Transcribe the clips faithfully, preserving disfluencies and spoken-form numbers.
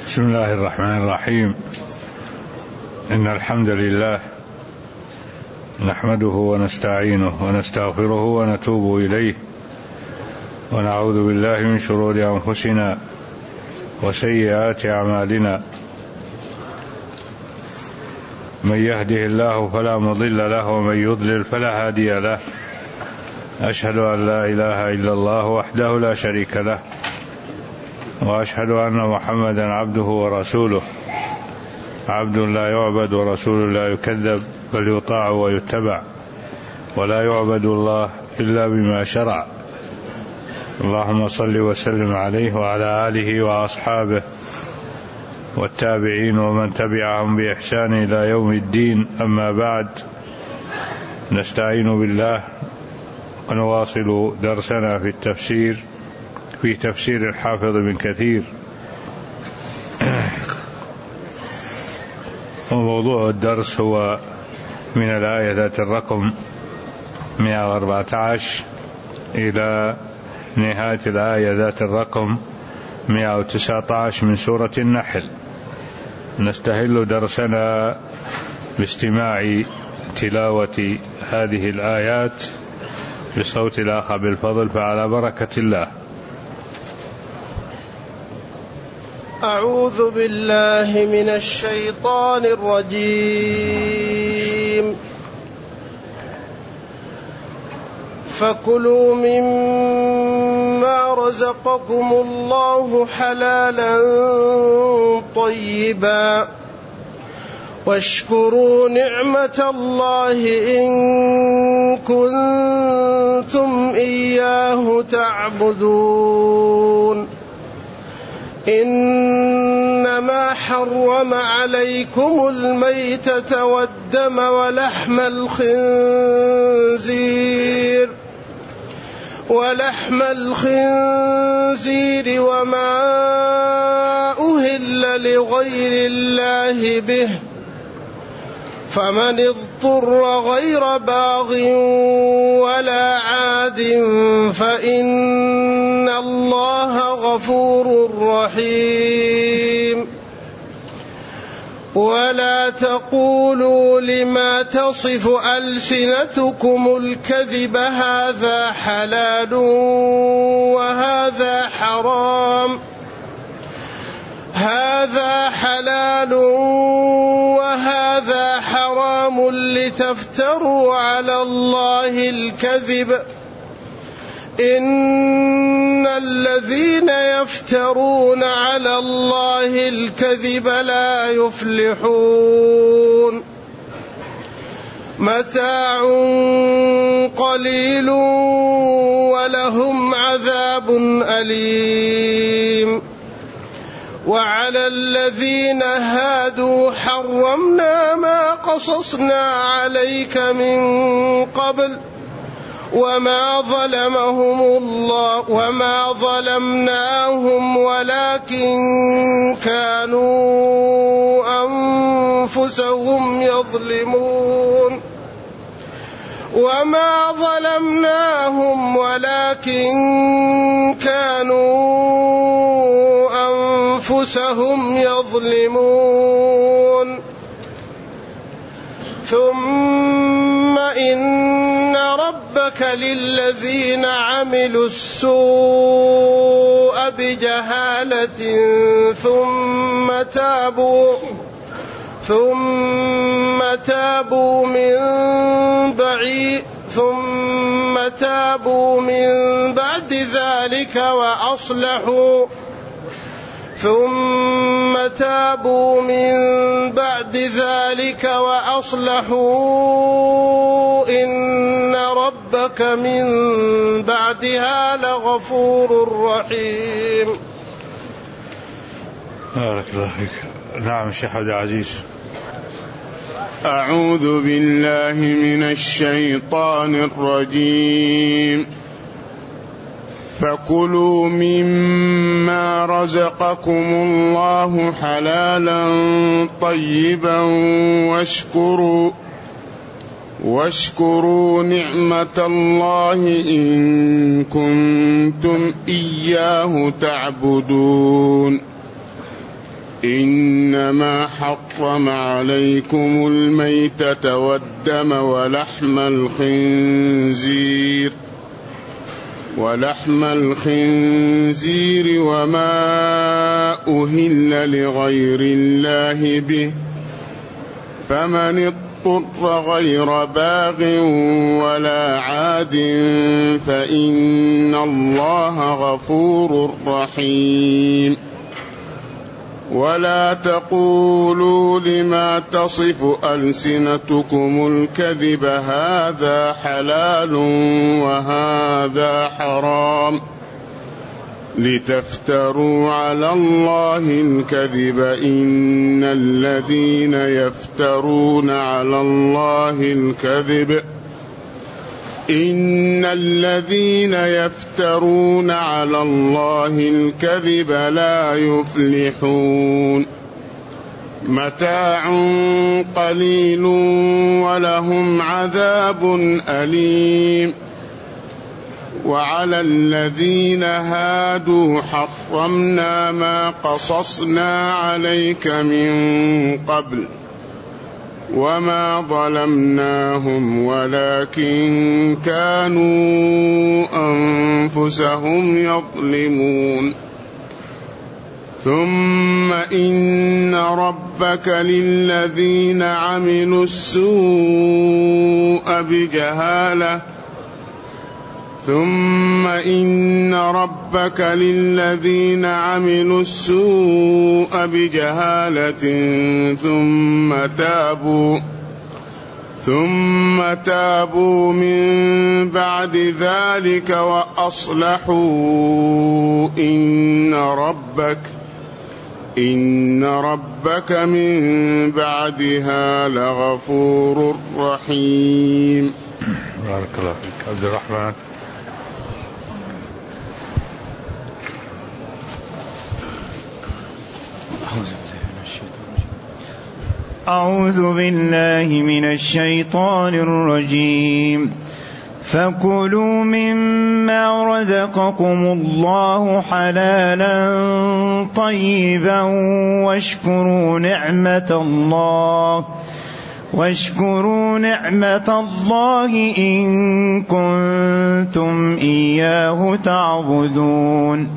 بسم الله الرحمن الرحيم. إن الحمد لله نحمده ونستعينه ونستغفره ونتوب إليه، ونعوذ بالله من شرور أنفسنا وسيئات أعمالنا. من يهده الله فلا مضل له، ومن يضلل فلا هادي له. أشهد أن لا إله إلا الله وحده لا شريك له، وأشهد أن محمدا عبده ورسوله، عبد لا يعبد ورسول لا يكذب، بل يطاع ويتبع، ولا يعبد الله إلا بما شرع. اللهم صل وسلم عليه وعلى آله وأصحابه والتابعين ومن تبعهم بإحسان إلى يوم الدين. أما بعد، نستعين بالله ونواصل درسنا في التفسير في تفسير الحافظ بن كثير. وموضوع الدرس هو من الآية ذات الرقم مئة وأربعة عشر إلى نهاية الآية ذات الرقم مئة وتسعة عشر من سورة النحل. نستهل درسنا باستماع تلاوة هذه الآيات بصوت الأخ بالفضل، فعلى بركة الله. أعوذ بالله من الشيطان الرجيم. فكلوا مما رزقكم الله حلالا طيبا، واشكروا نعمة الله إن كنتم إياه تعبدون. إنما حرم عليكم الميتة والدم ولحم الخنزير ولحم الخنزير وما أهل لغير الله به، فمن اضطر غير باغ ولا عاد فإن الله غفور رحيم. ولا تقولوا لما تصف ألسنتكم الكذب هذا حلال وهذا حرام هذا حلال وهذا حرام لتفتروا على الله الكذب. إن الذين يفترون على الله الكذب لا يفلحون. متاع قليل ولهم عذاب أليم. وعلى الذين هادوا حرمنا ما قصصنا عليك من قبل، وما ظلمهم الله وما ظلمناهم ولكن كانوا أنفسهم يظلمون. وما ظلمناهم ولكن كانوا أنفسهم يظلمون. ثم إن ربك للذين عملوا السوء بجهالة ثم تابوا ثم تابوا من بعيد ثم تابوا من بعد ذلك وأصلحوا ثم تابوا من بعد ذلك وأصلحوا إن ربك من بعدها لغفور رحيم. بارك الله فيك. نعم الشيخ عبد العزيز. أعوذ بالله من الشيطان الرجيم. فكلوا مما رزقكم الله حلالا طيبا واشكروا واشكروا نعمة الله إن كنتم إياه تعبدون. إنما حرم عليكم الميتة والدم ولحم الخنزير ولحم الخنزير وما أهل لغير الله به فمن اضطر غير باغ ولا عاد فإن الله غفور رحيم. ولا تقولوا لما تصف ألسنتكم الكذب هذا حلال وهذا حرام لتفتروا على الله الكذب إن الذين يفترون على الله الكذب إن الذين يفترون على الله الكذب لا يفلحون. متاع قليل ولهم عذاب أليم. وعلى الذين هادوا حرمنا ما قصصنا عليك من قبل وما ظلمناهم ولكن كانوا أنفسهم يظلمون. ثم إن ربك للذين عملوا السوء بجهالة ثم إن ربك للذين عملوا السوء بجهالة ثم تابوا ثم تابوا من بعد ذلك وأصلحوا إن ربك إن ربك من بعدها لغفور رحيم. بارك الله فيك. عبد الرحمن. أعوذ بالله من الشيطان الرجيم. فكلوا مما رزقكم الله حلالا طيبا واشكروا نعمة الله واشكروا نعمة الله إن كنتم إياه تعبدون.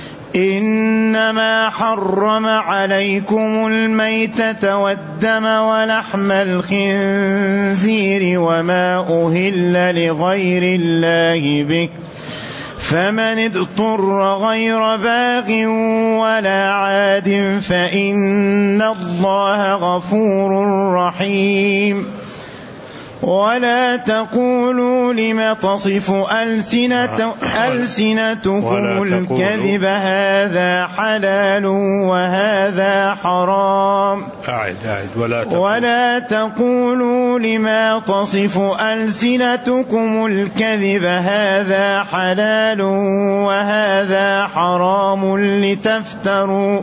إنما حرم عليكم الميتة والدم ولحم الخنزير وما أهل لغير الله به فمن اضطر غير باغ ولا عاد فإن الله غفور رحيم. ولا تقولوا لما تصف ألسنة ألسنتكم الكذب هذا حلال وهذا حرام أعد أعد ولا تقولوا, ولا تقولوا لما تصف ألسنتكم الكذب هذا حلال وهذا حرام لتفتروا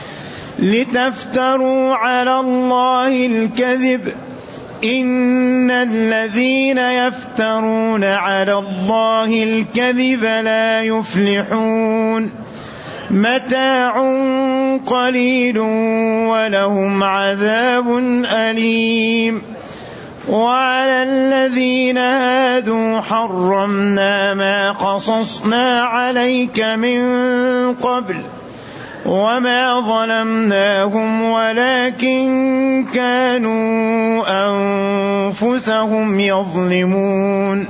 لتفتروا على الله الكذب إن الذين يفترون على الله الكذب لا يفلحون. متاع قليل ولهم عذاب أليم. وعلى الذين هادوا حرمنا ما قصصنا عليك من قبل وما ظلمناهم ولكن كانوا أنفسهم يظلمون.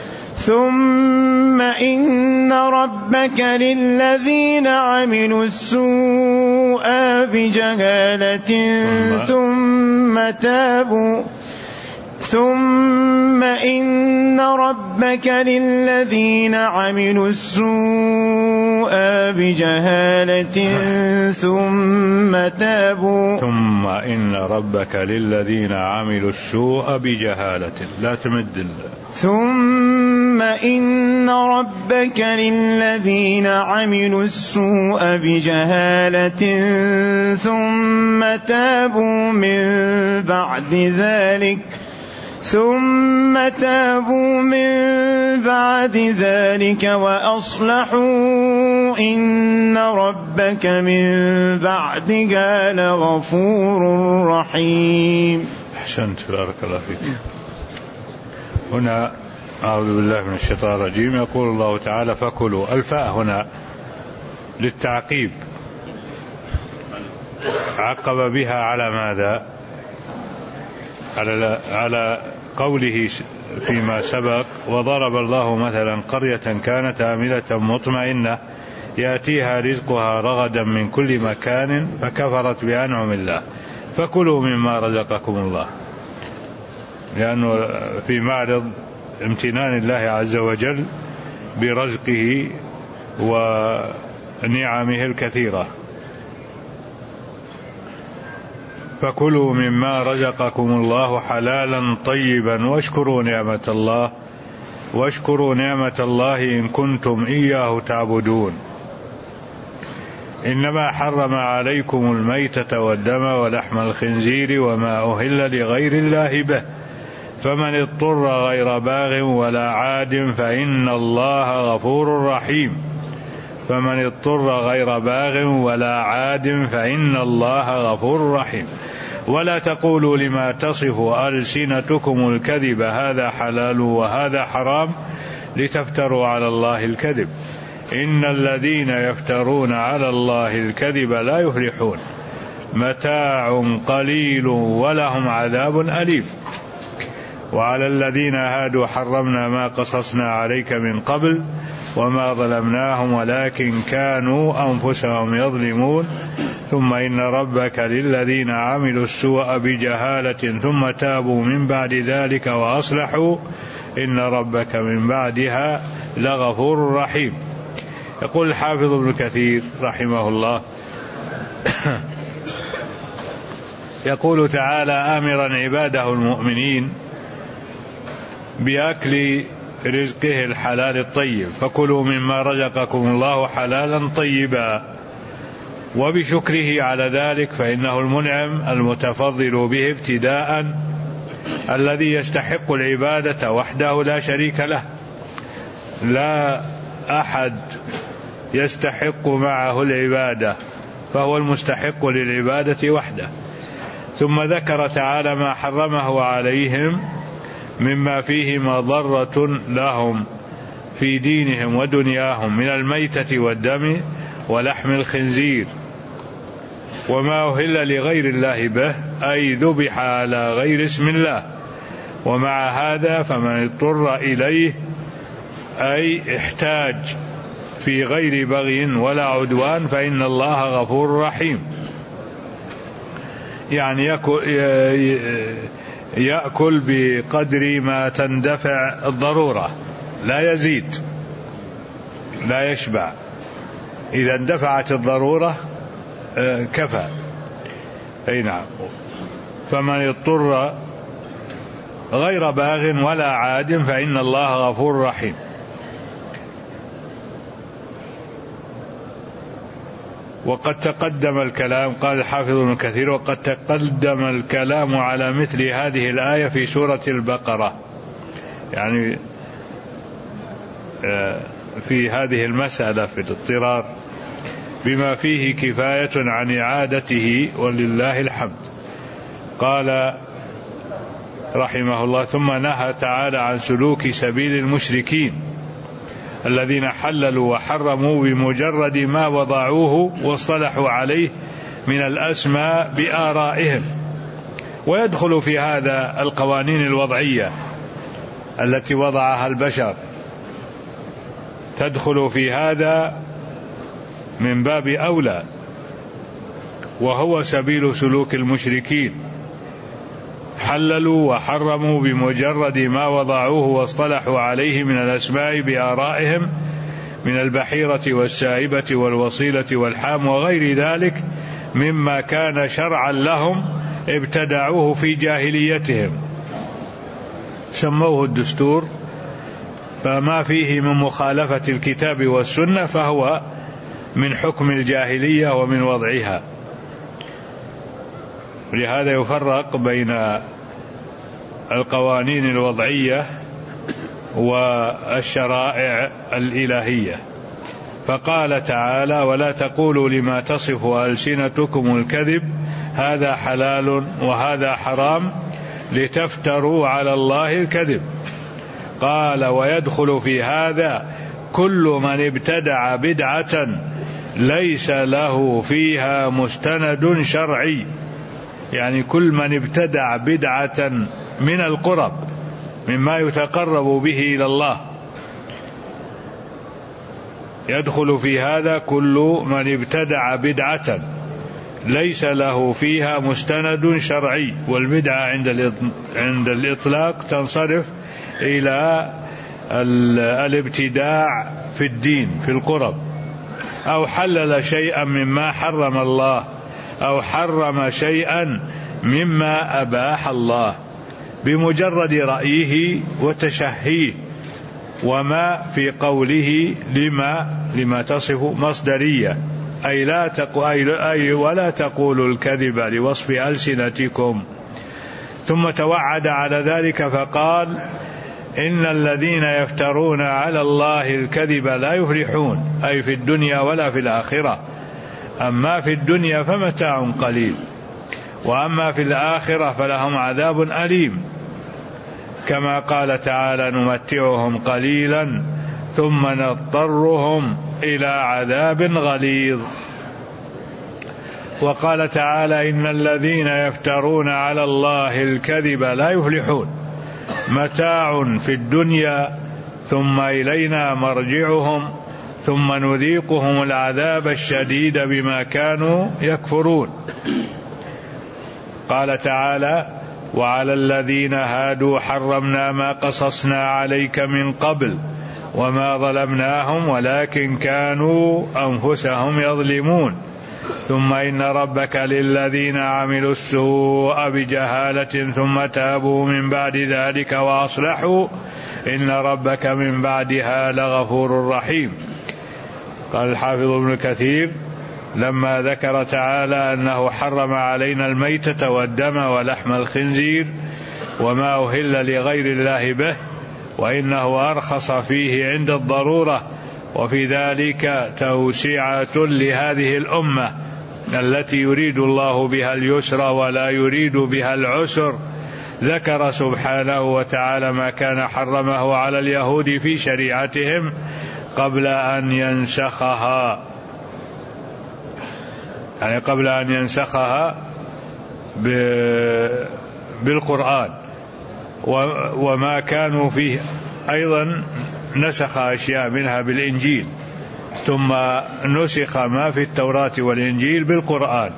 ثم إن ربك للذين عملوا السوء بجهالة ثم تابوا ثم إن ربك للذين عملوا السوء بجهالة ثم تابوا ثم إن ربك للذين عملوا السوء بجهالة لا تمد ثم إن ربك للذين عملوا السوء بجهالة ثم تابوا من بعد ذلك ثم تابوا من بعد ذلك وأصلحوا إن ربك من بعدها لغفور رحيم. أحسنت، بارك الله فيك. هنا أعوذ بالله من الشيطان الرجيم. يقول الله تعالى فكلوا. الفاء هنا للتعقيب، عقب بها على ماذا؟ على على قوله فيما سبق: وضرب الله مثلا قرية كانت آمنة مطمئنة يأتيها رزقها رغدا من كل مكان فكفرت بأنعم الله فكلوا مما رزقكم الله، لأنه في معرض امتنان الله عز وجل برزقه ونعمه الكثيرة. فكلوا مما رزقكم الله حلالا طيبا واشكروا نعمة الله واشكروا نعمة الله إن كنتم إياه تعبدون. إنما حرم عليكم الميتة والدم ولحم الخنزير وما أهل لغير الله به فمن اضطر غير باغ ولا عاد فإن الله غفور رحيم. فمن اضطر غير باغ ولا عاد فإن الله غفور رحيم. ولا تقولوا لما تصف ألسنتكم الكذب هذا حلال وهذا حرام لتفتروا على الله الكذب إن الذين يفترون على الله الكذب لا يفلحون متاع قليل ولهم عذاب أليم. وعلى الذين هادوا حرمنا ما قصصنا عليك من قبل وما ظلمناهم ولكن كانوا أنفسهم يظلمون ثم إن ربك للذين عملوا السوء بجهالة ثم تابوا من بعد ذلك وأصلحوا إن ربك من بعدها لغفور رحيم. يقول الحافظ ابن كثير رحمه الله يقول تعالى آمرا عباده المؤمنين بأكل رزقه الحلال الطيب فكلوا مما رزقكم الله حلالا طيبا وبشكره على ذلك فإنه المنعم المتفضل به ابتداء الذي يستحق العبادة وحده لا شريك له لا أحد يستحق معه العبادة فهو المستحق للعبادة وحده. ثم ذكر تعالى ما حرمه عليهم مما فيه مضرة لهم في دينهم ودنياهم من الميتة والدم ولحم الخنزير وما أهل لغير الله به أي ذبح على غير اسم الله. ومع هذا فمن اضطر إليه أي احتاج في غير بغي ولا عدوان فإن الله غفور رحيم. يعني يأكل بقدر ما تندفع الضرورة لا يزيد لا يشبع، إذا اندفعت الضرورة كفى. أي نعم. فمن اضطر غير باغ ولا عاد فإن الله غفور رحيم. وقد تقدم الكلام قال الحافظ ابن كثير وقد تقدم الكلام على مثل هذه الآية في سورة البقرة، يعني في هذه المسألة في الاضطرار بما فيه كفاية عن إعادته ولله الحمد. قال رحمه الله ثم نهى تعالى عن سلوك سبيل المشركين الذين حللوا وحرموا بمجرد ما وضعوه واصطلحوا عليه من الأسماء بآرائهم. ويدخل في هذا القوانين الوضعية التي وضعها البشر، تدخل في هذا من باب أولى، وهو سبيل سلوك المشركين حللوا وحرموا بمجرد ما وضعوه واصطلحوا عليه من الأسماء بآرائهم من البحيرة والسائبة والوصيلة والحام وغير ذلك مما كان شرعا لهم ابتدعوه في جاهليتهم سموه الدستور، فما فيه من مخالفة الكتاب والسنة فهو من حكم الجاهلية ومن وضعها. ولهذا يفرق بين القوانين الوضعية والشرائع الإلهية. فقال تعالى: ولا تقولوا لما تصف ألسنتكم الكذب هذا حلال وهذا حرام لتفتروا على الله الكذب. قال: ويدخل في هذا كل من ابتدع بدعة ليس له فيها مستند شرعي، يعني كل من ابتدع بدعة من القرب مما يتقرب به إلى الله، يدخل في هذا كل من ابتدع بدعة ليس له فيها مستند شرعي. والبدعة عند الإطلاق تنصرف إلى الابتداع في الدين في القرب، أو حلل شيئا مما حرم الله، أو حرم شيئا مما أباح الله بمجرد رأيه وتشهيه. وما في قوله لما لما تصف مصدرية، أي لا تقو أي ولا تقولوا الكذب لوصف ألسنتكم. ثم توعد على ذلك فقال: إن الذين يفترون على الله الكذب لا يفلحون، أي في الدنيا ولا في الآخرة. أما في الدنيا فمتاع قليل، وأما في الآخرة فلهم عذاب أليم، كما قال تعالى: نمتعهم قليلا ثم نضطرهم إلى عذاب غليظ. وقال تعالى: إن الذين يفترون على الله الكذب لا يفلحون، متاع في الدنيا ثم إلينا مرجعهم ثم نذيقهم العذاب الشديد بما كانوا يكفرون. قال تعالى: وعلى الذين هادوا حرمنا ما قصصنا عليك من قبل وما ظلمناهم ولكن كانوا أنفسهم يظلمون ثم إن ربك للذين عملوا السوء بجهالة ثم تابوا من بعد ذلك وأصلحوا إن ربك من بعدها لغفور رحيم. قال الحافظ ابن كثير: لما ذكر تعالى أنه حرم علينا الميتة والدم ولحم الخنزير وما أهل لغير الله به، وإنه أرخص فيه عند الضرورة، وفي ذلك توسعة لهذه الأمة التي يريد الله بها اليسر ولا يريد بها العسر، ذكر سبحانه وتعالى ما كان حرمه على اليهود في شريعتهم قبل أن ينسخها، يعني قبل أن ينسخها بالقرآن، وما كانوا فيه أيضا نسخ أشياء منها بالإنجيل، ثم نسخ ما في التوراة والإنجيل بالقرآن،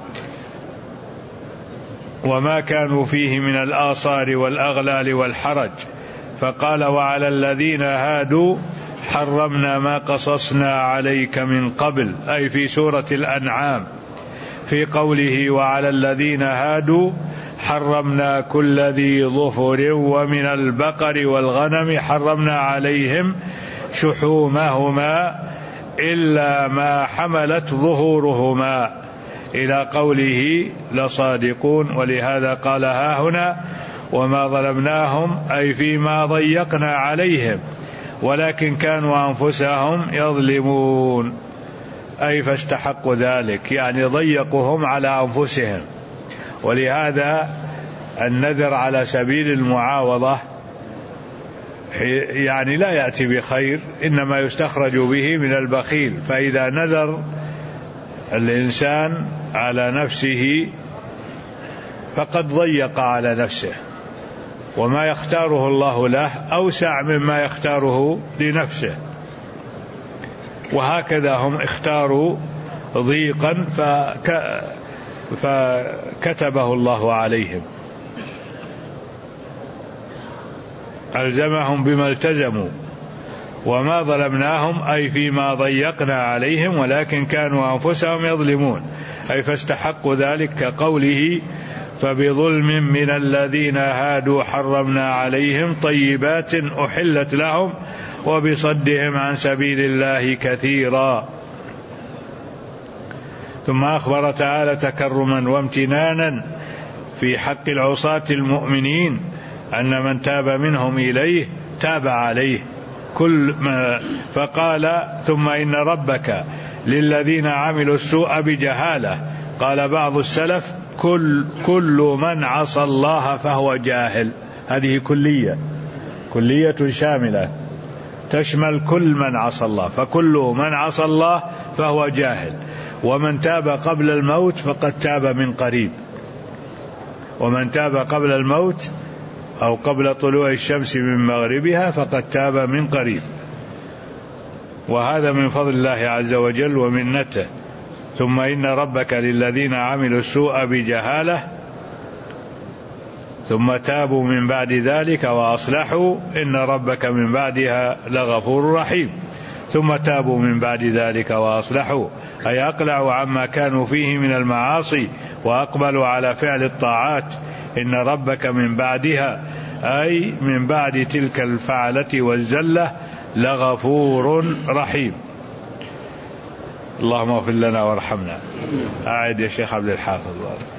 وما كانوا فيه من الآثار والأغلال والحرج. فقال: وعلى الذين هادوا حرمنا ما قصصنا عليك من قبل، أي في سورة الأنعام، في قوله: وعلى الذين هادوا حرمنا كل ذي ظفر ومن البقر والغنم حرمنا عليهم شحومهما إلا ما حملت ظهورهما إلى قوله لصادقون. ولهذا قال ها هنا: وما ظلمناهم، أي فيما ضيقنا عليهم ولكن كانوا أنفسهم يظلمون، أي فاستحقوا ذلك، يعني ضيقهم على أنفسهم. ولهذا النذر على سبيل المعاوضة يعني لا يأتي بخير، إنما يستخرج به من البخيل. فإذا نذر الإنسان على نفسه فقد ضيق على نفسه، وما يختاره الله له أوسع مما يختاره لنفسه. وهكذا هم اختاروا ضيقا فك... فكتبه الله عليهم، ألزمهم بما التزموا. وما ظلمناهم، أي فيما ضيقنا عليهم ولكن كانوا أنفسهم يظلمون، أي فاستحقوا ذلك، كقوله: فبظلم من الذين هادوا حرمنا عليهم طيبات أحلت لهم وبصدهم عن سبيل الله كثيرا. ثم أخبر تعالى تكرما وامتنانا في حق العصاة المؤمنين أن من تاب منهم إليه تاب عليه، كل ما فقال ثم إن ربك للذين عملوا السوء بجهالة. قال بعض السلف كل, كل من عصى الله فهو جاهل. هذه كلية كلية شاملة تشمل كل من عصى الله، فكل من عصى الله فهو جاهل. ومن تاب قبل الموت فقد تاب من قريب، ومن تاب قبل الموت أو قبل طلوع الشمس من مغربها فقد تاب من قريب، وهذا من فضل الله عز وجل ومنته. ثم إن ربك للذين عملوا السوء بجهالة ثم تابوا من بعد ذلك وأصلحوا إن ربك من بعدها لغفور رحيم. ثم تابوا من بعد ذلك وأصلحوا أي أقلعوا عما كانوا فيه من المعاصي وأقبلوا على فعل الطاعات. إن ربك من بعدها أي من بعد تلك الفعلة والزلة لغفور رحيم. اللهم اغفر لنا وارحمنا. أعد يا شيخ عبد الحافظ.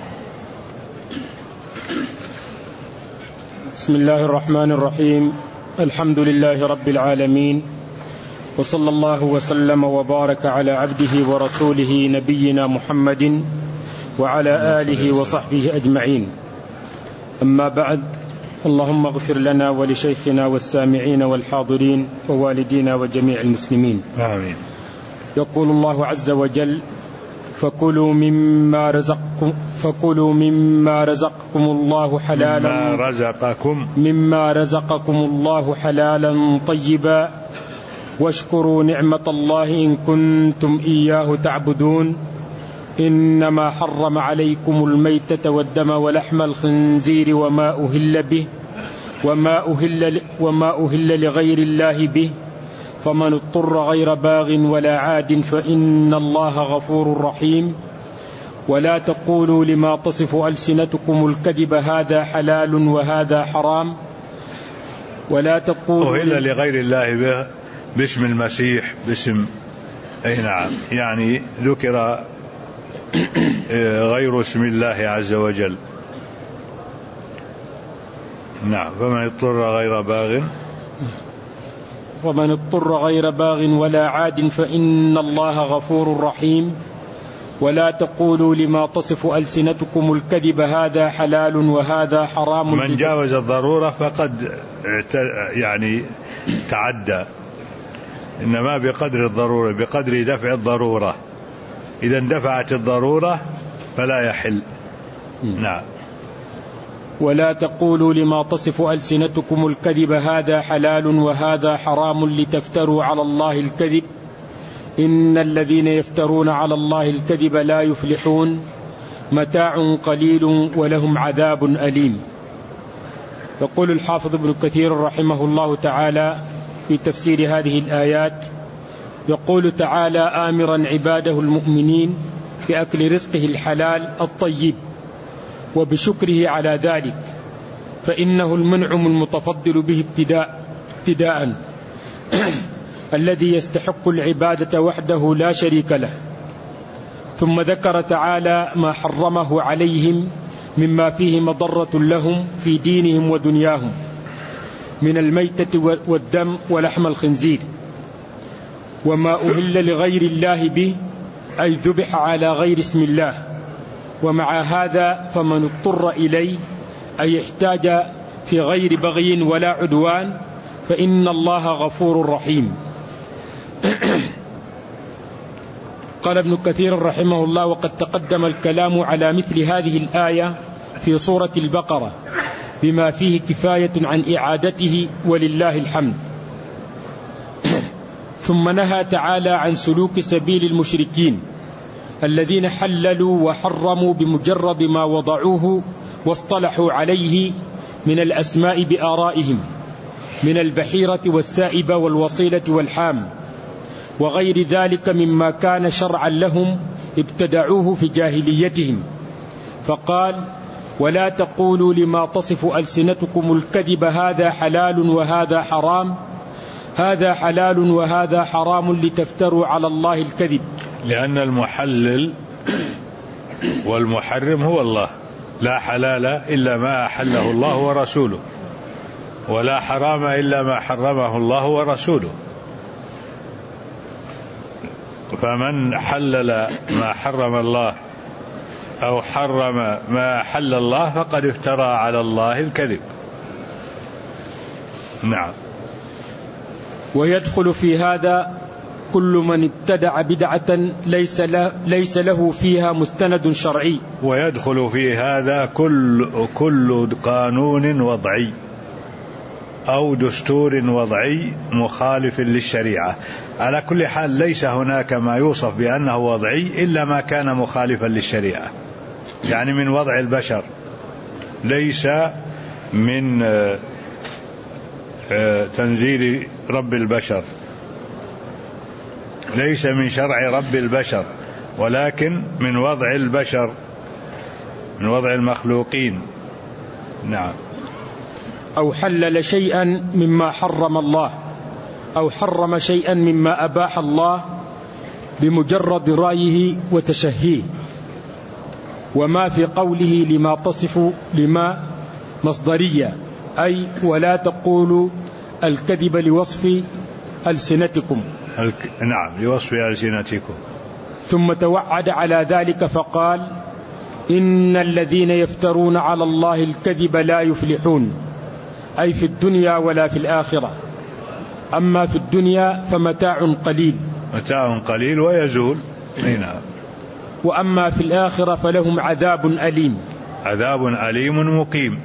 بسم الله الرحمن الرحيم. الحمد لله رب العالمين، وصلى الله وسلم وبارك على عبده ورسوله نبينا محمد وعلى آله وصحبه أجمعين. أما بعد، اللهم اغفر لنا ولشيخنا والسامعين والحاضرين ووالدينا وجميع المسلمين آمين. يقول الله عز وجل: فكلوا مما رزقكم فكلوا مما رزقكم الله حلالا مما رزقكم مما رزقكم الله حلالا طيبا واشكروا نعمة الله إن كنتم إياه تعبدون. إنما حرم عليكم الميتة والدم ولحم الخنزير وما أهل به وما أهل وما أهل لغير الله به، فمن اضطر غير باغ ولا عاد فإن الله غفور رحيم. ولا تقولوا لما تصف ألسنتكم الكذب هذا حلال وهذا حرام. ولا تقولوا أهل لغير الله به باسم المسيح باسم أي نعم، يعني ذكر غير اسم الله عز وجل. نعم. فمن اضطر غير باغ ومن اضطر غير باغ ولا عاد فإن الله غفور رحيم. ولا تقولوا لما تصف ألسنتكم الكذب هذا حلال وهذا حرام. من جاوز الضرورة فقد يعني تعدى، إنما بقدر الضرورة، بقدر دفع الضرورة. إذا اندفعت الضرورة فلا يحل. نعم. ولا تقولوا لما تصف ألسنتكم الكذب هذا حلال وهذا حرام لتفتروا على الله الكذب. إن الذين يفترون على الله الكذب لا يفلحون. متاع قليل ولهم عذاب أليم. يقول الحافظ ابن كثير رحمه الله تعالى في تفسير هذه الآيات، يقول تعالى آمرا عباده المؤمنين بأكل رزقه الحلال الطيب وبشكره على ذلك، فإنه المنعم المتفضل به ابتداء ابتداء الذي يستحق العبادة وحده لا شريك له. ثم ذكر تعالى ما حرمه عليهم مما فيه مضرة لهم في دينهم ودنياهم من الميتة والدم ولحم الخنزير وما أهل لغير الله به، أي ذبح على غير اسم الله. ومع هذا فمن اضطر إليه أي احتاج في غير بغي ولا عدوان فإن الله غفور رحيم. قال ابن كثير رحمه الله: وقد تقدم الكلام على مثل هذه الآية في سورة البقرة بما فيه كفاية عن إعادته ولله الحمد. ثم نهى تعالى عن سلوك سبيل المشركين الذين حللوا وحرموا بمجرد ما وضعوه واصطلحوا عليه من الأسماء بآرائهم من البحيرة والسائبة والوصيلة والحام وغير ذلك مما كان شرعا لهم ابتدعوه في جاهليتهم. فقال: ولا تقولوا لما تصف ألسنتكم الكذب هذا حلال وهذا حرام. هذا حلال وهذا حرام لتفتروا على الله الكذب. لأن المحلل والمحرم هو الله، لا حلال إلا ما أحله الله ورسوله. ولا حرام إلا ما حرمه الله ورسوله، فمن حلل ما حرم الله أو حرم ما حل الله فقد افترى على الله الكذب. نعم. ويدخل في هذا كل من ابتدع بدعة ليس له, ليس له فيها مستند شرعي. ويدخل في هذا كل, كل قانون وضعي أو دستور وضعي مخالف للشريعة. على كل حال ليس هناك ما يوصف بأنه وضعي إلا ما كان مخالفا للشريعة، يعني من وضع البشر، ليس من تنزيل رب البشر، ليس من شرع رب البشر، ولكن من وضع البشر، من وضع المخلوقين. نعم. أو حلل شيئا مما حرم الله أو حرم شيئا مما أباح الله بمجرد رأيه وتشهيه. وما في قوله لما تصف لما مصدرية، أي ولا تقولوا الكذب لوصف ألسنتكم. الك... نعم، لوصف ألسنتكم. ثم توعد على ذلك فقال إن الذين يفترون على الله الكذب لا يفلحون، أي في الدنيا ولا في الآخرة. أما في الدنيا فمتاع قليل متاع قليل ويزول. نعم. وأما في الآخرة فلهم عذاب أليم عذاب أليم مقيم.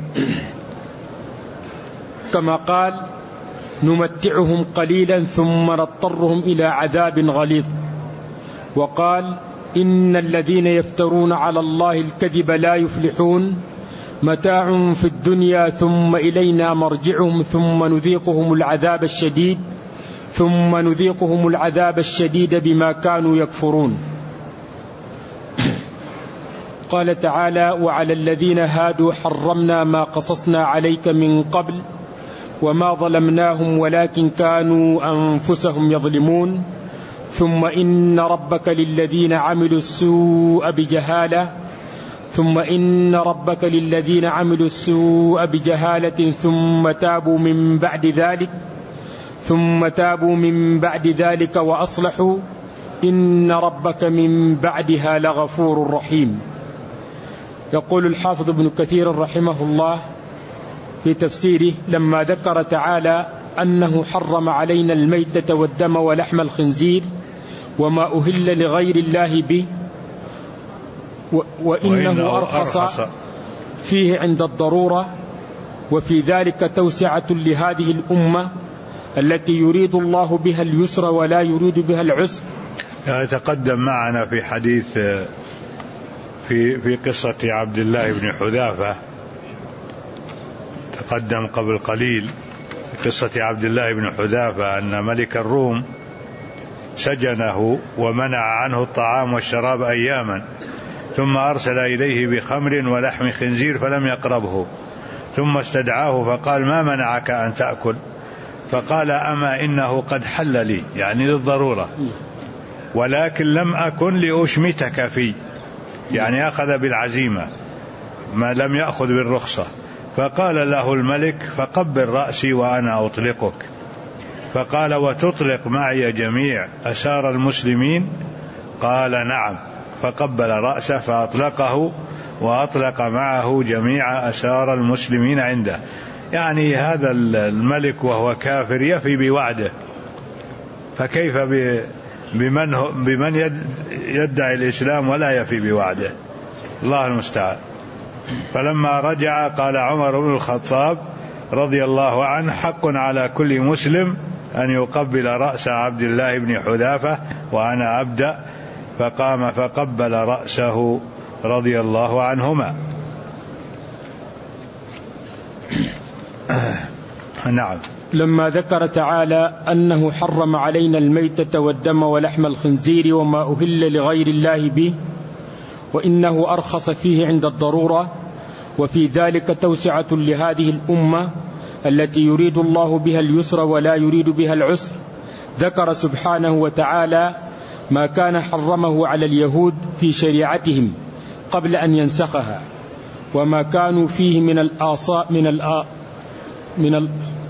كما قال نمتعهم قليلا ثم نضطرهم إلى عذاب غليظ. وقال إن الذين يفترون على الله الكذب لا يفلحون، متاع في الدنيا ثم إلينا مرجعهم ثم نذيقهم العذاب الشديد ثم نذيقهم العذاب الشديد بما كانوا يكفرون. قال تعالى وعلى الذين هادوا حرمنا ما قصصنا عليك من قبل وما ظلمناهم ولكن كانوا أنفسهم يظلمون ثم إن ربك للذين عملوا السوء بجهالة ثم إن ربك للذين عملوا السوء بجهالة ثم تابوا من بعد ذلك ثم تابوا من بعد ذلك وأصلحوا إن ربك من بعدها لغفور رحيم. يقول الحافظ ابن كثير رحمه الله في تفسيره لما ذكر تعالى أنه حرم علينا الميتة والدم ولحم الخنزير وما أهل لغير الله به وإنه أرخص فيه عند الضرورة، وفي ذلك توسعة لهذه الأمة التي يريد الله بها اليسر ولا يريد بها العسر. يتقدم معنا في حديث في في قصة عبد الله بن حذافة، تقدم قبل قليل في قصة عبد الله بن حذافة أن ملك الروم سجنه ومنع عنه الطعام والشراب أياما، ثم أرسل إليه بخمر ولحم خنزير فلم يقربه، ثم استدعاه فقال ما منعك أن تأكل؟ فقال أما إنه قد حل لي، يعني للضرورة، ولكن لم أكن لأشمتك فيه، يعني أخذ بالعزيمة ما لم يأخذ بالرخصة. فقال له الملك فقبل رأسي وأنا أطلقك. فقال وتطلق معي جميع أسار المسلمين؟ قال نعم. فقبل رأسه فأطلقه وأطلق معه جميع أسار المسلمين عنده. يعني هذا الملك وهو كافر يفي بوعده، فكيف بمن, بمن يدعي الإسلام ولا يفي بوعده؟ الله المستعان. فلما رجع قال عمر بن الخطاب رضي الله عنه حق على كل مسلم أن يقبل رأس عبد الله بن حذافة وأنا أبدأ. فقام فقبل رأسه رضي الله عنهما. نعم. لما ذكر تعالى أنه حرم علينا الميتة والدم ولحم الخنزير وما أهل لغير الله به وإنه أرخص فيه عند الضرورة، وفي ذلك توسعة لهذه الأمة التي يريد الله بها اليسر ولا يريد بها العسر، ذكر سبحانه وتعالى ما كان حرمه على اليهود في شريعتهم قبل أن ينسخها، وما كانوا فيه من الآصاء من الآ من ال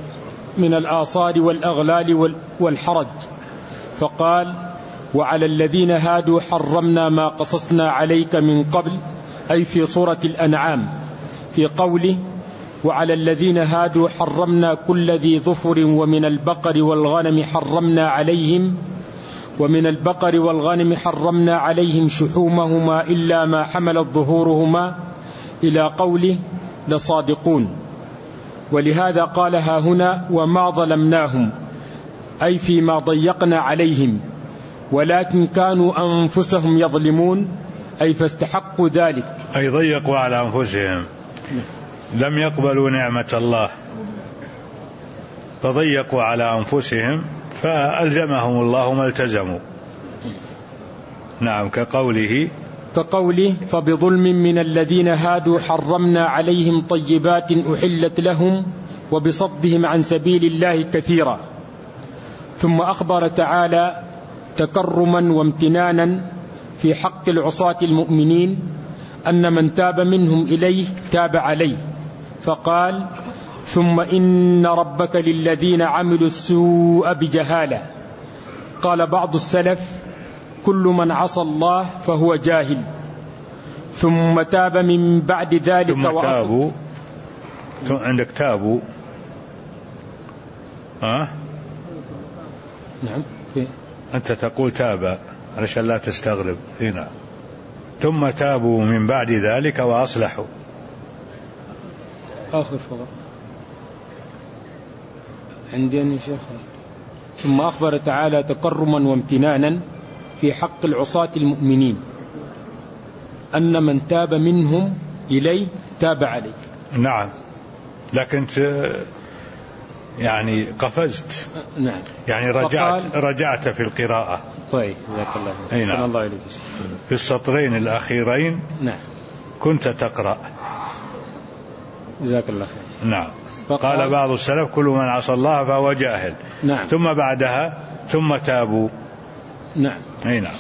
من الآصال والأغلال والحرج، فقال: وعلى الذين هادوا حرمنا ما قصصنا عليك من قبل، أي في سورة الأنعام، في قوله: وعلى الذين هادوا حرمنا كل ذي ظفر ومن البقر والغنم حرمنا عليهم ومن البقر والغنم حرمنا عليهم شحومهما إلا ما حملت ظهورهما، إلى قوله: لصادقون. ولهذا قالها هنا: وما ظلمناهم، أي فيما ضيقنا عليهم، ولكن كانوا أنفسهم يظلمون، أي فاستحقوا ذلك، أي ضيقوا على أنفسهم، لم يقبلوا نعمة الله فضيقوا على أنفسهم فألزمهم الله ما التزموا. نعم، كقوله كقوله: فبظلم من الذين هادوا حرمنا عليهم طيبات أحلت لهم وبصدهم عن سبيل الله كثيرا. ثم أخبر تعالى تكرما وامتنانا في حق العصاة المؤمنين أن من تاب منهم إليه تاب عليه، فقال: ثم إن ربك للذين عملوا السوء بجهالة. قال بعض السلف: كل من عصى الله فهو جاهل. ثم تاب من بعد ذلك ثم تابوا. عندك تابوا ها؟ نعم، أنت تقول تاب علشان لا تستغرب هنا. ثم تابوا من بعد ذلك وأصلحوا. آخر فقط عندي يا شيخ. ثم أخبر تعالى تكرما وامتنانا في حق العصاة المؤمنين أن من تاب منهم إليه تاب عليه. نعم، لكن يعني قفزت. نعم، يعني رجعت رجعت في القراءة. طيب، جزاك الله خير. نعم. الله عليك. في السطرين الأخيرين نعم كنت تقرأ. جزاك الله خير. نعم. قال بعض السلف: كل من عصى الله فهو جاهل. نعم. ثم بعدها ثم تابوا. نعم. أي نعم.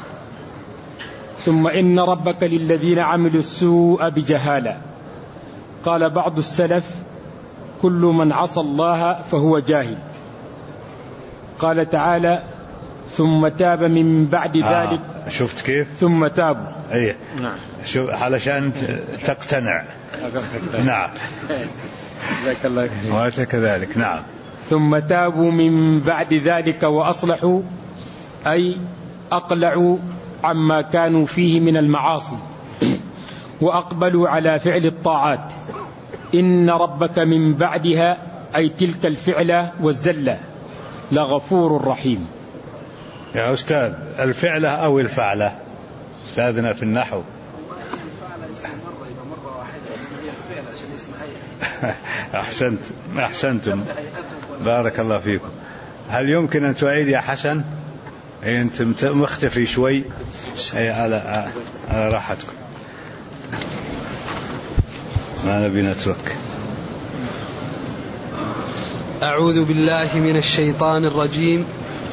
ثم إن ربك للذين عملوا السوء بجهالة. قال بعض السلف: كل من عصى الله فهو جاهل. قال تعالى: ثم تاب من بعد آه. ذلك. شفت كيف؟ ثم تابوا. أيه. نعم. شوف علشان تقتنع. نعم. جزاك الله خير. وأنت كذلك. نعم. ثم تابوا من بعد ذلك وأصلحوا، أي أقلعوا عما كانوا فيه من المعاصي وأقبلوا على فعل الطاعات. إن ربك من بعدها، أي تلك الفعلة والزلة، لغفور رحيم. يا أستاذ، الفعلة أو الفعلة؟ أستاذنا في النحو. أحسنت أحسنتم، بارك الله فيكم. هل يمكن أن تعيد يا حسن؟ أنت مختفي شوي. أي على على راحتكم، ما نبي نترك. أعوذ بالله من الشيطان الرجيم.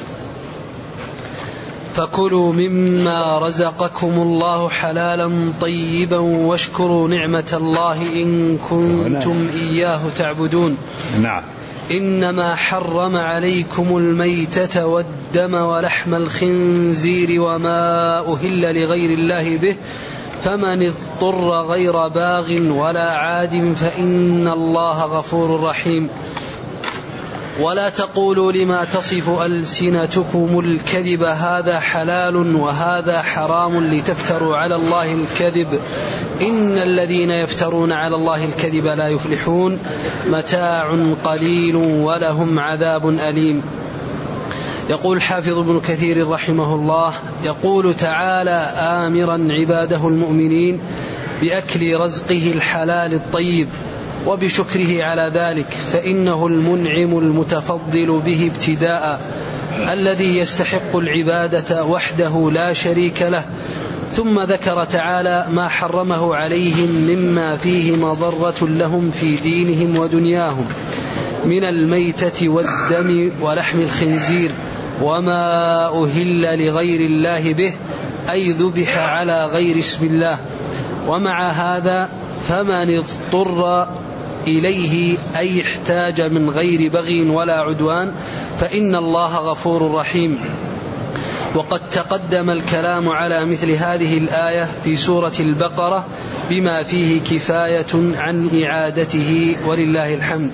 فكلوا مما رزقكم الله حلالا طيبا واشكروا نعمة الله إن كنتم إياه تعبدون. نعم. إنما حرم عليكم الميتة والدم ولحم الخنزير وما أهل لغير الله به، فمن اضطر غير باغ ولا عاد فإن الله غفور رحيم. ولا تقولوا لما تصف ألسنتكم الكذب هذا حلال وهذا حرام لتفتروا على الله الكذب، إن الذين يفترون على الله الكذب لا يفلحون. متاع قليل ولهم عذاب أليم. يقول حافظ ابن كثير رحمه الله: يقول تعالى آمرا عباده المؤمنين بأكل رزقه الحلال الطيب وبشكره على ذلك، فإنه المنعم المتفضل به ابتداء، الذي يستحق العبادة وحده لا شريك له. ثم ذكر تعالى ما حرمه عليهم مما فيه مضرة لهم في دينهم ودنياهم من الميتة والدم ولحم الخنزير وما أهل لغير الله به، أي ذبح على غير اسم الله. ومع هذا فمن اضطر إليه أي احتاج من غير بغي ولا عدوان فإن الله غفور رحيم. وقد تقدم الكلام على مثل هذه الآية في سورة البقرة بما فيه كفاية عن إعادته ولله الحمد.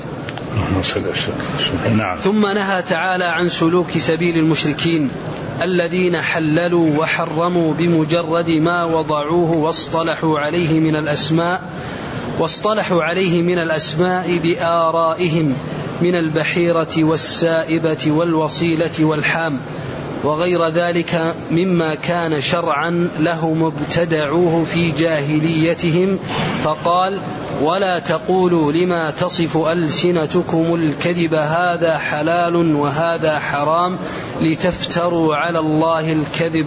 نعم. ثم نهى تعالى عن سلوك سبيل المشركين الذين حللوا وحرموا بمجرد ما وضعوه واصطلحوا عليه من الأسماء واصطلحوا عليه من الأسماء بآرائهم من البحيرة والسائبة والوصيلة والحام وغير ذلك مما كان شرعا لهم ابتدعوه في جاهليتهم. فقال: ولا تقولوا لما تصف ألسنتكم الكذب هذا حلال وهذا حرام لتفتروا على الله الكذب.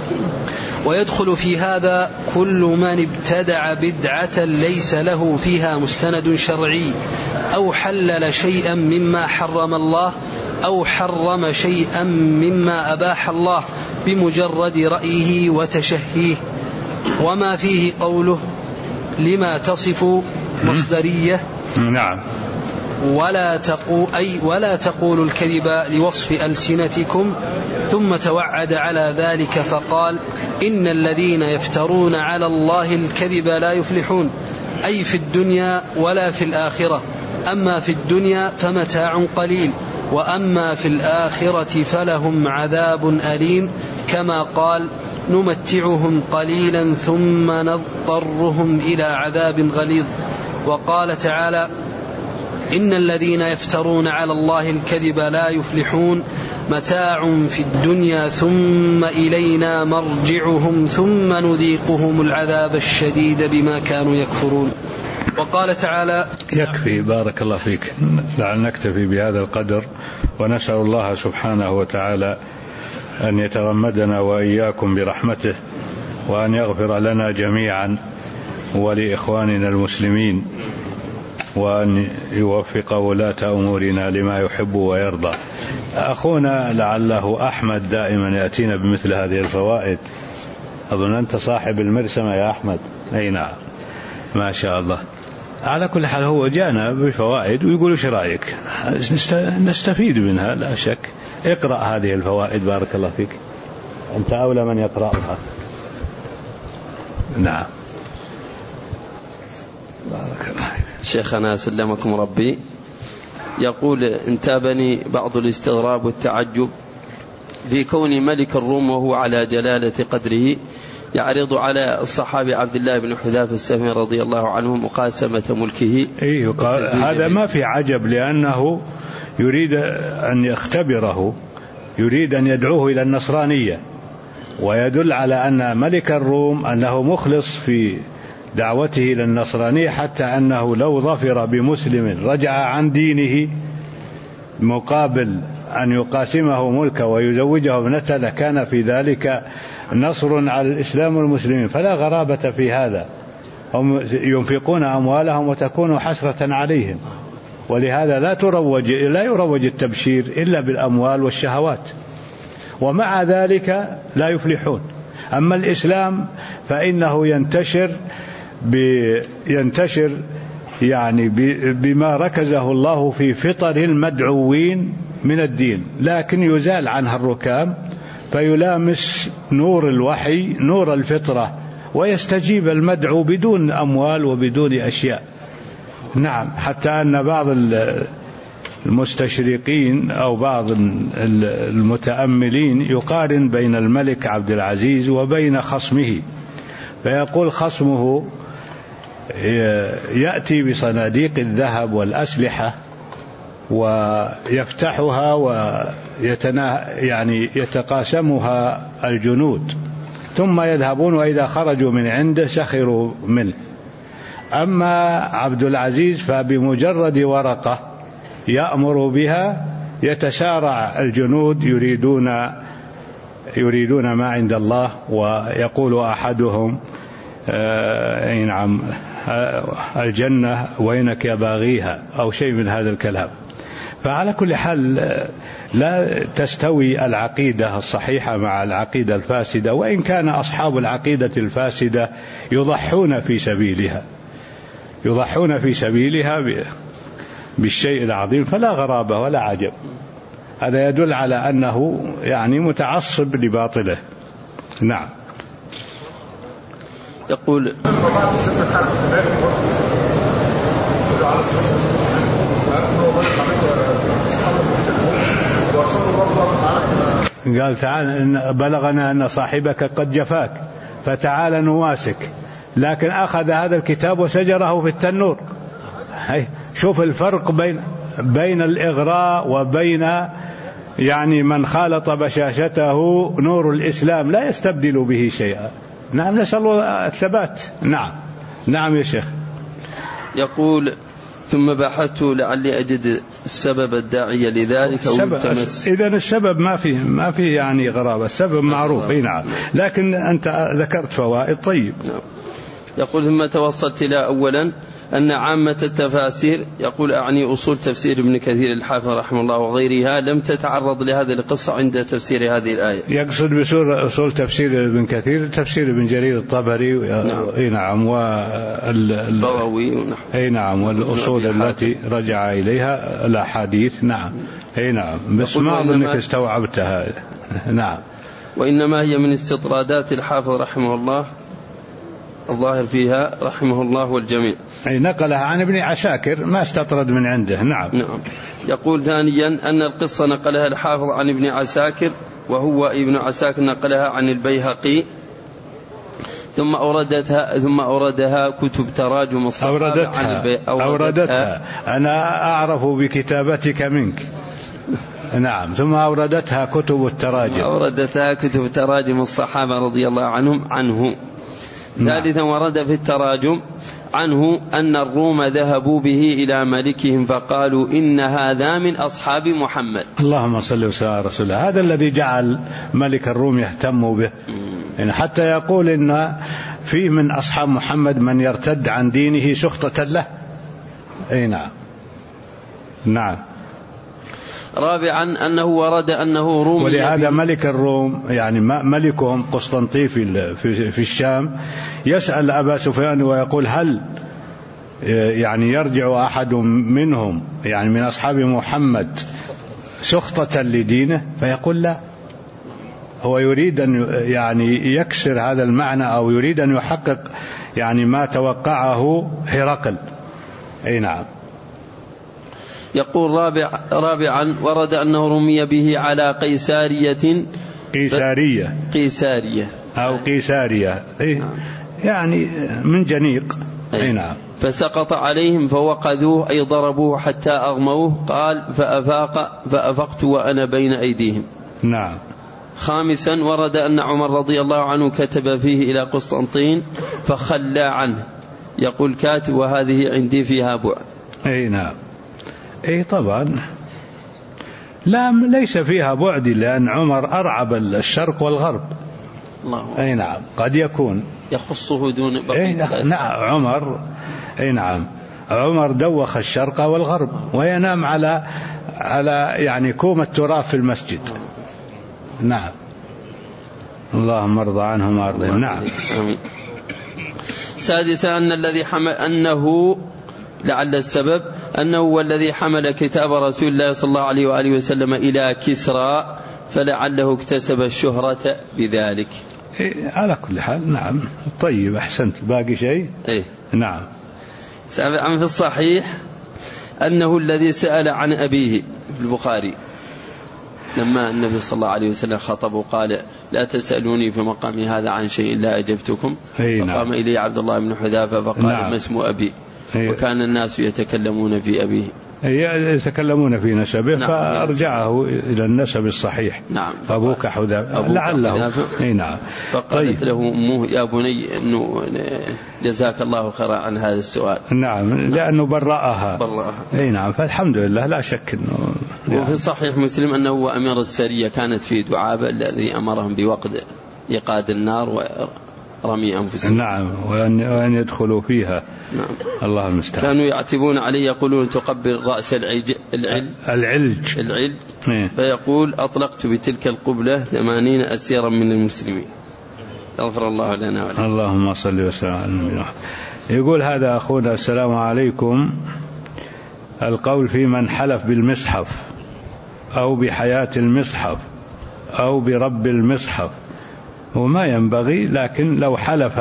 ويدخل في هذا كل من ابتدع بدعة ليس له فيها مستند شرعي أو حلل شيئا مما حرم الله أو حرم شيئا مما أباح الله بمجرد رأيه وتشهيه. وما فيه قوله لما تصف مصدرية. نعم. ولا تقول أي ولا تقولوا الكذب لوصف ألسنتكم، ثم توعد على ذلك فقال: إن الذين يفترون على الله الكذب لا يفلحون، أي في الدنيا ولا في الآخرة. أما في الدنيا فمتاع قليل، وأما في الآخرة فلهم عذاب أليم، كما قال: نمتعهم قليلا ثم نضطرهم إلى عذاب غليظ. وقال تعالى: إن الذين يفترون على الله الكذب لا يفلحون، متاع في الدنيا ثم إلينا مرجعهم ثم نذيقهم العذاب الشديد بما كانوا يكفرون. وقال تعالى: يكفي. بارك الله فيك. لعل نكتفي بهذا القدر، ونسأل الله سبحانه وتعالى أن يتغمدنا وإياكم برحمته، وأن يغفر لنا جميعا ولإخواننا المسلمين، وأن يوفق ولاة أمورنا لما يحب ويرضى. أخونا لعله أحمد دائما يأتينا بمثل هذه الفوائد. أظن أنت صاحب المرسمة يا أحمد. أي نعم، ما شاء الله. على كل حال هو جانا بفوائد ويقول ايش رايك، نستفيد منها لا شك. اقرأ هذه الفوائد بارك الله فيك، أنت أولى من يقرأها. نعم. بارك الله فيك. شيخنا سلمكم ربي يقول: انتابني بعض الاستغراب والتعجب في كون ملك الروم وهو على جلالة قدره يعرض على الصحابي عبد الله بن حذافة السهمي رضي الله عنه مقاسمة ملكه. إيه، هذا ما في عجب، لأنه يريد أن يختبره، يريد أن يدعوه إلى النصرانية، ويدل على أن ملك الروم أنه مخلص في دعوته إلى النصرانية، حتى أنه لو ظفر بمسلم رجع عن دينه مقابل أن يقاسمه ملكه ويزوجه ابنته لكان في ذلك نصر على الإسلام والمسلمين. فلا غرابة في هذا، هم ينفقون أموالهم وتكون حسرة عليهم، ولهذا لا تروج لا يروج التبشير إلا بالأموال والشهوات، ومع ذلك لا يفلحون. أما الإسلام فإنه ينتشر ينتشر يعني بما ركزه الله في فطر المدعوين من الدين، لكن يزال عنها الركام فيلامس نور الوحي نور الفطرة، ويستجيب المدعو بدون أموال وبدون أشياء. نعم، حتى أن بعض المستشرقين أو بعض المتأملين يقارن بين الملك عبد العزيز وبين خصمه، فيقول خصمه يأتي بصناديق الذهب والأسلحة ويفتحها ويتنا يعني يتقاسمها الجنود، ثم يذهبون وإذا خرجوا من عنده سخروا منه. أما عبد العزيز فبمجرد ورقة يأمر بها يتسارع الجنود يريدون يريدون ما عند الله، ويقول أحدهم أي نعم الجنة وينك يا باغيها أو شيء من هذا الكلام. فعلى كل حال لا تستوي العقيدة الصحيحة مع العقيدة الفاسدة، وإن كان أصحاب العقيدة الفاسدة يضحون في سبيلها يضحون في سبيلها بالشيء العظيم، فلا غرابة ولا عجب. هذا يدل على أنه يعني متعصب لباطله. نعم. يقول قال تعالى بلغنا أن صاحبك قد جفاك فتعال نواسك، لكن أخذ هذا الكتاب وسجره في التنور. شوف الفرق بين بين الإغراء وبين يعني من خالط بشاشته نور الإسلام لا يستبدل به شيئا. نعم، نسأل الله الثبات. نعم. نعم يا شيخ. يقول ثم بحثت لعلي أجد السبب الداعي لذلك. إذا السبب ما فيه ما فيه يعني غرابة، السبب معروف. نعم. نعم. لكن أنت ذكرت فوائد. طيب. نعم. يقول ثم توصلت إلى أولا أن عامة التفاسير، يقول أعني أصول تفسير ابن كثير الحافظ رحمه الله وغيرها، لم تتعرض لهذه القصة عند تفسير هذه الآية. يقصد بأصول تفسير ابن كثير تفسير ابن جرير الطبري. نعم. أي نعم. والبغوي. أي نعم. والأصول التي رجع إليها الأحاديث. نعم. أي نعم. بس ما أظنك استوعبتها. نعم. وإنما هي من استطرادات الحافظ رحمه الله الظاهر فيها رحمه الله والجميع. أي نقلها عن ابن عساكر، ما استطرد من عنده. نعم. نعم. يقول ثانيا أن القصة نقلها الحافظ عن ابن عساكر، وهو ابن عساكر نقلها عن البيهقي، ثم أوردتها ثم أوردها كتب تراجم الصحابة. أوردتها. عن البي... أوردتها. أوردتها أنا أعرف بكتابتك منك. نعم. ثم أوردتها كتب التراجم. أوردتها كتب تراجم الصحابة رضي الله عنهم عنه. نعم. ثالثا ورد في التراجم عنه أن الروم ذهبوا به إلى ملكهم فقالوا إن هذا من أصحاب محمد. اللهم صل وسلم على رسول الله. هذا الذي جعل ملك الروم يهتم به، يعني حتى يقول إن في من أصحاب محمد من يرتد عن دينه سخطة له. أي نعم. نعم. رابعا أنه ورد أنه روم، ولهذا ملك الروم يعني ملكهم قسطنطين في في الشام يسأل أبا سفيان ويقول هل يعني يرجع أحد منهم يعني من أصحاب محمد سخطة لدينه؟ فيقول لا. هو يريد أن يعني يكسر هذا المعنى أو يريد أن يحقق يعني ما توقعه هرقل. أي نعم. يقول رابع رابعا ورد أنه رمي به على قيسارية قيسارية قيسارية أو قيسارية. إيه يعني من جنيق. أي نعم. فسقط عليهم فوقذوه أي ضربوه حتى أغموه. قال فأفاق فأفقت وأنا بين أيديهم. نعم. خامسا ورد أن عمر رضي الله عنه كتب فيه إلى قسطنطين فخلى عنه. يقول كاتب وهذه عندي فيها بعد. أي نعم. اي طبعا لا ليس فيها بعد، لأن عمر أرعب الشرق والغرب. الله. اي نعم. قد يكون يخصه دون بقية. أي نعم. عمر اي نعم. عمر دوخ الشرق والغرب وينام على على يعني كوم التراب في المسجد. نعم. اللهم ارضى عنهم وارضهم. نعم. سادسا أن الذي حمل أنه لعل السبب أنه هو الذي حمل كتاب رسول الله صلى الله عليه وآله وسلم إلى كسرى، فلعله اكتسب الشهرة بذلك. إيه على كل حال. نعم. طيب أحسنت. باقي شيء؟ إيه. نعم. سابعا في الصحيح أنه الذي سأل عن أبيه في البخاري لما النبي صلى الله عليه وسلم خطبه قال لا تسألوني في مقامي هذا عن شيء إلا أجبتكم. إيه فقام نعم. إلي عبد الله بن حذافة فقال نعم. ما اسم أبي؟ إيه. وكان الناس يتكلمون في أبيه. يتكلمون في نسبه. نعم. فأرجعه إلى النسب الصحيح. نعم. أبوك حذافة لعله. أي نعم. فقالت طيب. له أمه يا بني إنه جزاك الله خيرا عن هذا السؤال. نعم. لأنه برأها. برأها. أي نعم. فالحمد لله لا شك إنه. نعم. وفي صحيح مسلم أنه هو أمير السرية كانت في دعابة الذي أمرهم بوقد إيقاد النار ورمي أنفسهم. نعم. وأن يدخلوا فيها. نعم. الله المستعان. كانوا يعتبون عليه يقولون تقبل رأس العج العلج العلج, العلج. إيه؟ فيقول أطلقت بتلك القبلة ثمانين أسيرا من المسلمين. غفر الله لنا ولكم. اللهم صل وسلم على النبي. يقول هذا أخونا: السلام عليكم، القول في من حلف بالمصحف أو بحياة المصحف أو برب المصحف وما ينبغي، لكن لو حلف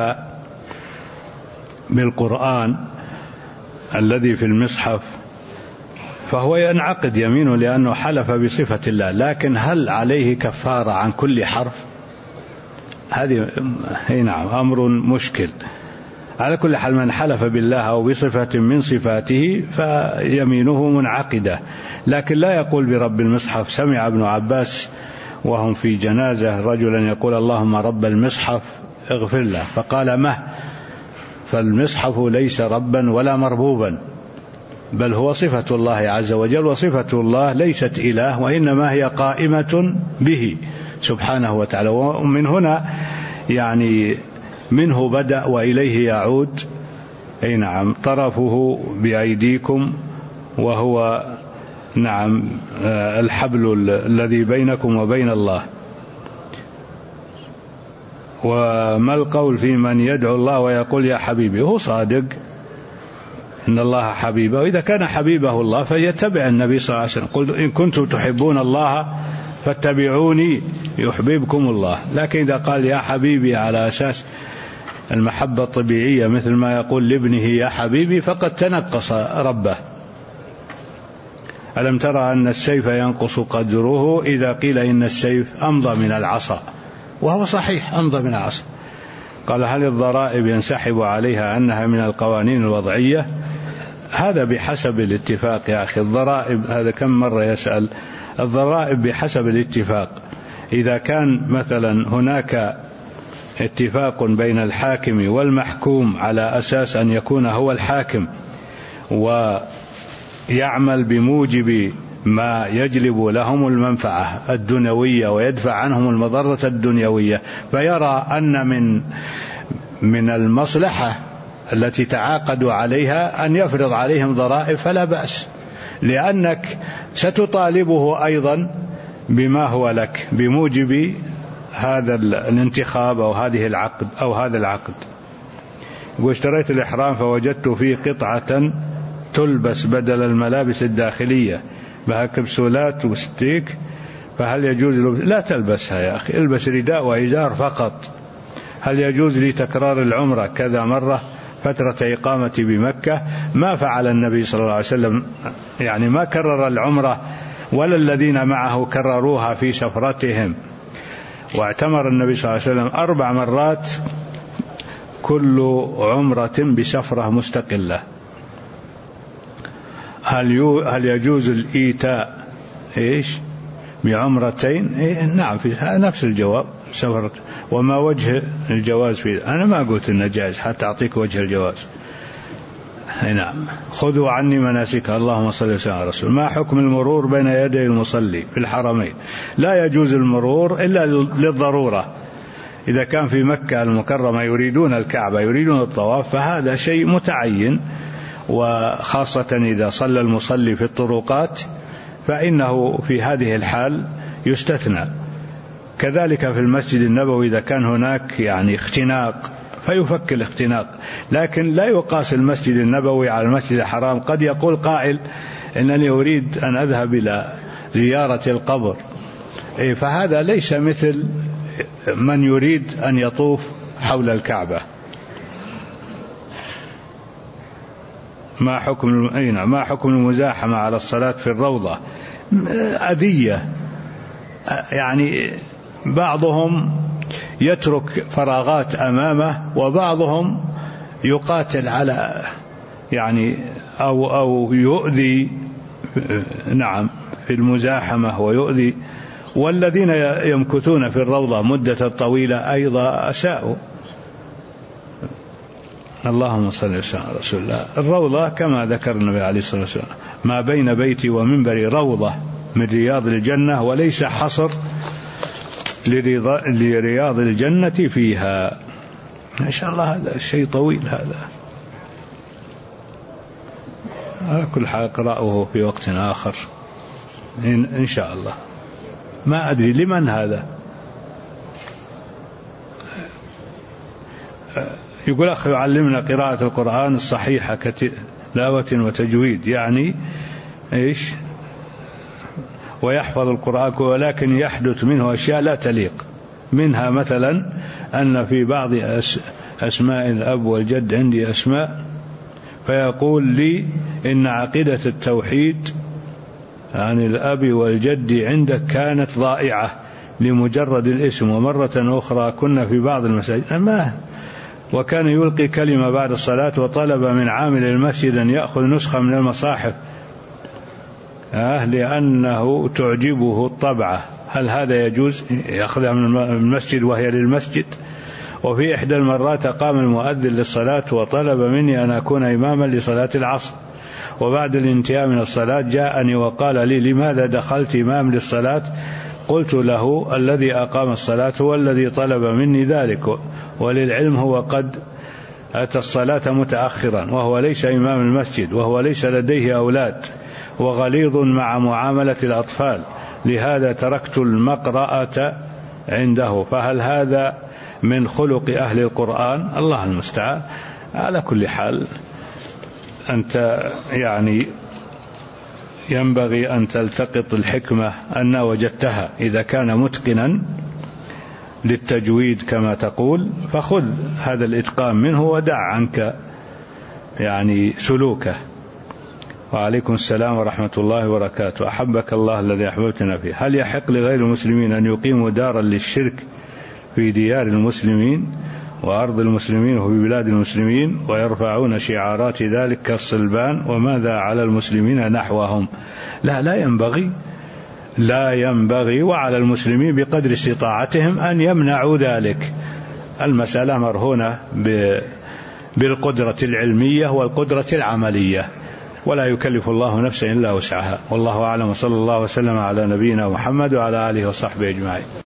بالقرآن الذي في المصحف فهو ينعقد يمينه لأنه حلف بصفة الله، لكن هل عليه كفارة عن كل حرف؟ هذه نعم أمر مشكل. على كل حال من حلف بالله أو بصفة من صفاته فيمينه منعقدة، لكن لا يقول برب المصحف. سمع ابن عباس وهم في جنازة رجلا يقول: اللهم رب المصحف اغفر له، فقال: مه، فالمصحف ليس ربا ولا مربوبا، بل هو صفة الله عز وجل، وصفة الله ليست إله وإنما هي قائمة به سبحانه وتعالى. ومن هنا يعني منه بدأ وإليه يعود. أي نعم، طرفه بأيديكم، وهو نعم الحبل الذي بينكم وبين الله. وما القول في من يدعو الله ويقول يا حبيبي؟ هو صادق إن الله حبيبه، وإذا كان حبيبه الله فيتبع النبي صلى الله عليه وسلم: قل إن كنتم تحبون الله فاتبعوني يحببكم الله. لكن إذا قال يا حبيبي على أساس المحبة الطبيعية مثل ما يقول لابنه يا حبيبي فقد تنقص ربه. ألم ترى أن السيف ينقص قدره إذا قيل إن السيف أمضى من العصا؟ وهو صحيح أمضى من العصا. قال: هل الضرائب ينسحب عليها أنها من القوانين الوضعية؟ هذا بحسب الاتفاق يا أخي. الضرائب هذا كم مرة يسأل. الضرائب بحسب الاتفاق. إذا كان مثلا هناك اتفاق بين الحاكم والمحكوم على أساس أن يكون هو الحاكم ويعمل بموجب ما يجلب لهم المنفعة الدنيوية ويدفع عنهم المضرة الدنيوية، فيرى أن من من المصلحة التي تعاقدوا عليها أن يفرض عليهم ضرائب، فلا بأس، لأنك ستطالبه أيضا بما هو لك بموجب هذا الانتخاب أو هذه العقد أو هذا العقد. واشتريت الإحرام فوجدت فيه قطعة تلبس بدل الملابس الداخلية بها كبسولات وستيك، فهل يجوز؟ لا تلبسها يا أخي، البس رداء وإزار فقط. هل يجوز لي تكرار العمرة كذا مرة فترة إقامتي بمكة؟ ما فعل النبي صلى الله عليه وسلم، يعني ما كرر العمرة ولا الذين معه كرروها في سفرتهم. واعتمر النبي صلى الله عليه وسلم أربع مرات كل عمرة بسفرة مستقلة. هل هل يجوز الإيتاء إيش بعمرتين؟ إيه نعم، في نفس الجواب سفرة. وما وجه الجواز فيه؟ أنا ما قلت إنه جائز حتى أعطيك وجه الجواز. نعم. خذوا عني مناسك. اللهم صل وسلم على رسول. ما حكم المرور بين يدي المصلي في الحرمين؟ لا يجوز المرور إلا للضرورة. إذا كان في مكة المكرمة يريدون الكعبة يريدون الطواف فهذا شيء متعين، وخاصة إذا صلى المصلي في الطرقات فإنه في هذه الحال يستثنى. كذلك في المسجد النبوي إذا كان هناك يعني اختناق فيفك الاختناق، لكن لا يقاس المسجد النبوي على المسجد الحرام. قد يقول قائل إنني أريد أن أذهب إلى زيارة القبر، فهذا ليس مثل من يريد أن يطوف حول الكعبة. ما حكم أين ما حكم المزاحمة على الصلاة في الروضة؟ أذية، يعني بعضهم يترك فراغات أمامه وبعضهم يقاتل على يعني أو أو يؤذي نعم في المزاحمة ويؤذي، والذين يمكثون في الروضة مدة طويلة أيضا أساءوا. اللهم صل وسلم على رسول الله. الروضة كما ذكر النبي عليه الصلاة والسلام ما بين بيتي ومنبري روضة من رياض الجنة، وليس حصر لرياض الجنة فيها. ما شاء الله هذا شيء طويل هذا، على كل حال اقرأه في وقت آخر إن, إن شاء الله. ما أدري لمن هذا. يقول أخي يعلمنا قراءة القرآن الصحيحة كتلاوة وتجويد، يعني إيش؟ ويحفظ القرآن ولكن يحدث منه أشياء لا تليق، منها مثلا أن في بعض أسماء الأب والجد عندي أسماء فيقول لي إن عقيدة التوحيد عن الأب والجد عندك كانت ضائعة لمجرد الاسم، ومرة أخرى كنا في بعض المساجد ما وكان يلقي كلمة بعد الصلاة وطلب من عامل المسجد أن يأخذ نسخة من المصاحف آه لأنه تعجبه الطبعة. هل هذا يجوز يأخذها من المسجد وهي للمسجد؟ وفي إحدى المرات قام المؤذن للصلاة وطلب مني أن أكون إماما لصلاة العصر، وبعد الانتهاء من الصلاة جاءني وقال لي لماذا دخلت إمام للصلاة؟ قلت له الذي أقام الصلاة هو الذي طلب مني ذلك، وللعلم هو قد أتى الصلاة متأخرا وهو ليس إمام المسجد وهو ليس لديه أولاد وغليظ مع معاملة الأطفال، لهذا تركت المقرأة عنده. فهل هذا من خلق أهل القرآن؟ الله المستعان. على كل حال أنت يعني ينبغي أن تلتقط الحكمة أن وجدتها، إذا كان متقنا للتجويد كما تقول فخذ هذا الإتقان منه ودع عنك يعني سلوكه. وعليكم السلام ورحمة الله وبركاته. أحبك الله الذي أحببتنا فيه. هل يحق لغير المسلمين أن يقيموا دارا للشرك في ديار المسلمين وأرض المسلمين وفي بلاد المسلمين ويرفعون شعارات ذلك كالصلبان، وماذا على المسلمين نحوهم؟ لا لا ينبغي لا ينبغي وعلى المسلمين بقدر استطاعتهم أن يمنعوا ذلك. المسألة مرهونة بالقدرة العلمية والقدرة العملية، ولا يكلف الله نفسا إلا وسعها. والله أعلم، وصلى الله وسلم على نبينا محمد وعلى آله وصحبه أجمعين.